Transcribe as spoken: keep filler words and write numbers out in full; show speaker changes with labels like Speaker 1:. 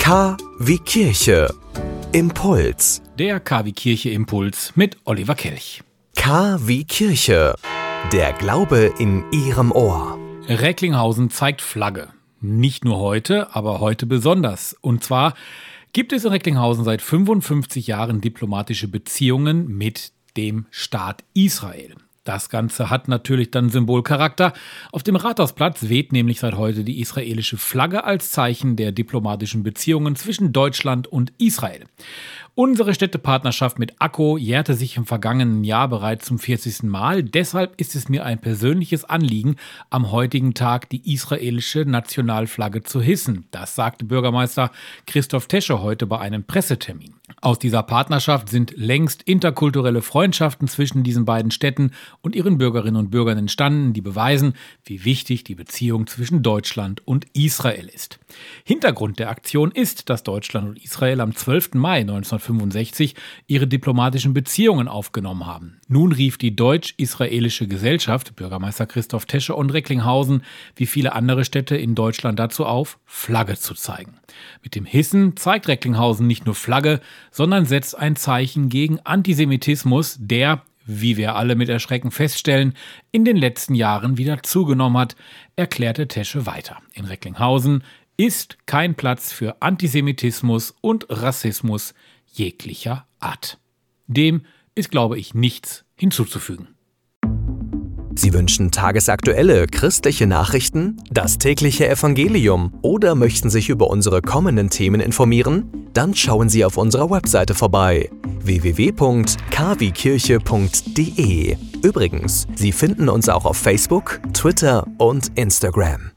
Speaker 1: K wie Kirche. Impuls.
Speaker 2: Der K wie Kirche Impuls mit Oliver Kelch.
Speaker 1: K wie Kirche. Der Glaube in Ihrem Ohr.
Speaker 2: Recklinghausen zeigt Flagge. Nicht nur heute, aber heute besonders. Und zwar gibt es in Recklinghausen seit fünfundfünfzig Jahren diplomatische Beziehungen mit dem Staat Israel. Das Ganze hat natürlich dann Symbolcharakter. Auf dem Rathausplatz weht nämlich seit heute die israelische Flagge als Zeichen der diplomatischen Beziehungen zwischen Deutschland und Israel. Unsere Städtepartnerschaft mit Akko jährte sich im vergangenen Jahr bereits zum vierzigsten Mal. Deshalb ist es mir ein persönliches Anliegen, am heutigen Tag die israelische Nationalflagge zu hissen. Das sagte Bürgermeister Christoph Tesche heute bei einem Pressetermin. Aus dieser Partnerschaft sind längst interkulturelle Freundschaften zwischen diesen beiden Städten und ihren Bürgerinnen und Bürgern entstanden, die beweisen, wie wichtig die Beziehung zwischen Deutschland und Israel ist. Hintergrund der Aktion ist, dass Deutschland und Israel am zwölften Mai neunzehnhundertfünfundsechzig ihre diplomatischen Beziehungen aufgenommen haben. Nun rief die deutsch-israelische Gesellschaft, Bürgermeister Christoph Tesche und Recklinghausen, wie viele andere Städte in Deutschland dazu auf, Flagge zu zeigen. Mit dem Hissen zeigt Recklinghausen nicht nur Flagge, sondern setzt ein Zeichen gegen Antisemitismus, der, wie wir alle mit Erschrecken feststellen, in den letzten Jahren wieder zugenommen hat, erklärte Tesche weiter. In Recklinghausen ist kein Platz für Antisemitismus und Rassismus jeglicher Art. Dem ist, glaube ich, nichts hinzuzufügen.
Speaker 1: Sie wünschen tagesaktuelle christliche Nachrichten, das tägliche Evangelium oder möchten sich über unsere kommenden Themen informieren? Dann schauen Sie auf unserer Webseite vorbei w w w punkt k wie kirche punkt d e. Übrigens, Sie finden uns auch auf Facebook, Twitter und Instagram.